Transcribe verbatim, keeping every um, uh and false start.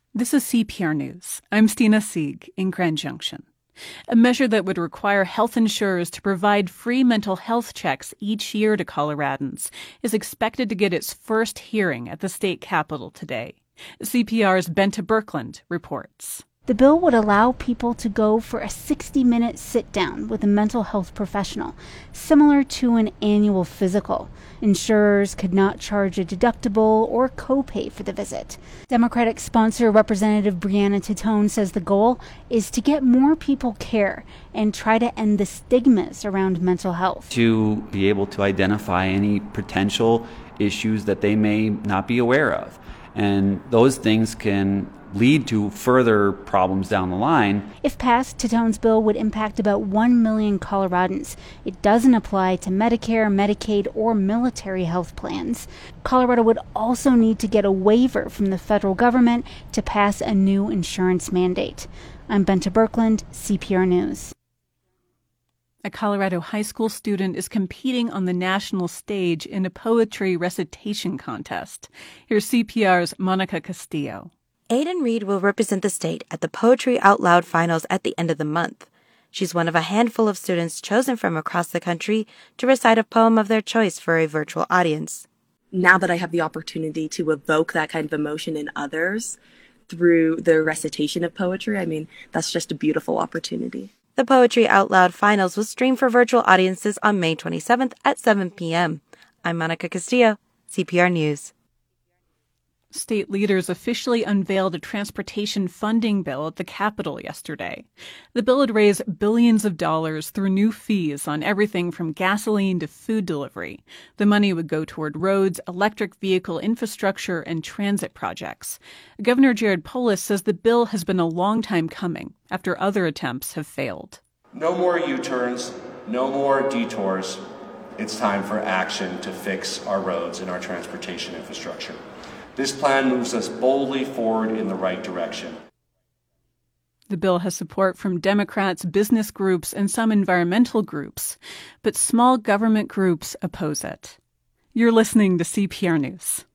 This is C P R News. I'm Stina Sieg in Grand Junction. A measure that would require health insurers to provide free mental health checks each year to Coloradans is expected to get its first hearing at the state capitol today. C P R's Bente Birkeland reports. The bill would allow people to go for a sixty-minute sit-down with a mental health professional, similar to an annual physical. Insurers could not charge a deductible or copay for the visit. Democratic sponsor Representative Brianna Titone says the goal is to get more people care and try to end the stigmas around mental health. To be able to identify any potential issues that they may not be aware of. And those things can lead to further problems down the line. If passed, Titone's bill would impact about one million Coloradans. It doesn't apply to Medicare, Medicaid, or military health plans. Colorado would also need to get a waiver from the federal government to pass a new insurance mandate. I'm Bente Birkeland, C P R News. A Colorado high school student is competing on the national stage in a poetry recitation contest. Here's C P R's Monica Castillo. Aiden Reed will represent the state at the Poetry Out Loud finals at the end of the month. She's one of a handful of students chosen from across the country to recite a poem of their choice for a virtual audience. Now that I have the opportunity to evoke that kind of emotion in others through the recitation of poetry, I mean, that's just a beautiful opportunity. The Poetry Out Loud finals will stream for virtual audiences on May twenty-seventh at seven p.m. I'm Monica Castillo, C P R News. State leaders officially unveiled a transportation funding bill at the Capitol yesterday. The bill would raise billions of dollars through new fees on everything from gasoline to food delivery. The money would go toward roads, electric vehicle infrastructure, and transit projects. Governor Jared Polis says the bill has been a long time coming after other attempts have failed. No more U-turns, no more detours. It's time for action to fix our roads and our transportation infrastructure. This plan moves us boldly forward in the right direction. The bill has support from Democrats, business groups, and some environmental groups, but small government groups oppose it. You're listening to C P R News.